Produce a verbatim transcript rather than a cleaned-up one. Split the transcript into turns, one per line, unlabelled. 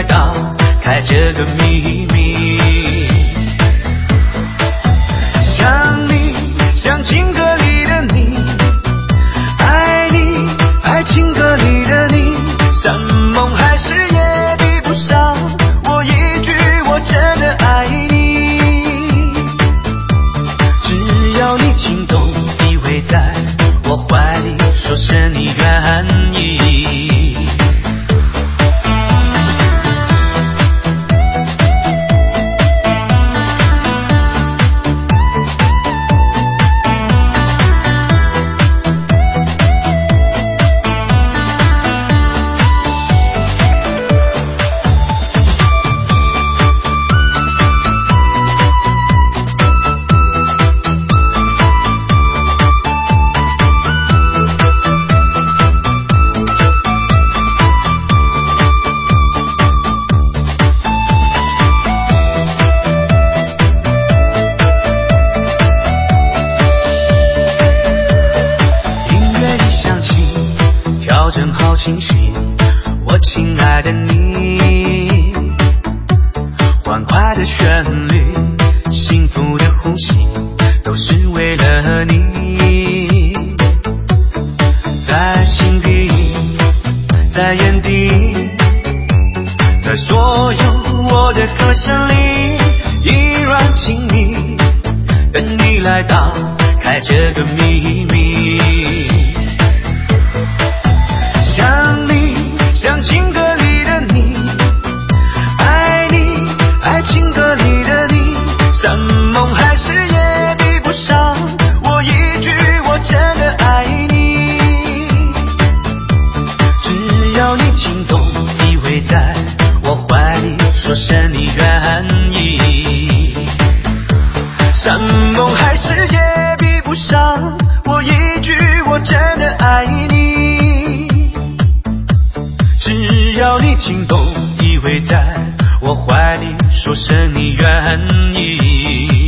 来打开这个秘密。想你，像情歌里的你，爱你，爱情歌里的你，山盟海誓也比不上我一句我真的爱你。只要你轻动依偎在我怀里，说声你愿意。正好清醒，我亲爱的你，欢快的旋律，幸福的呼吸，都是为了你。在心底，在眼底，在所有我的歌声里，依然亲密，等你来打开这个秘密。想你，像情歌里的你，爱你，爱情歌里的你，山盟海誓也比不上我一句我真的爱你。只要你轻动依偎在我怀里，说声你愿意。山盟海誓也比不上我一句我真的爱你。只要你轻动依偎在我怀里，说声你愿意。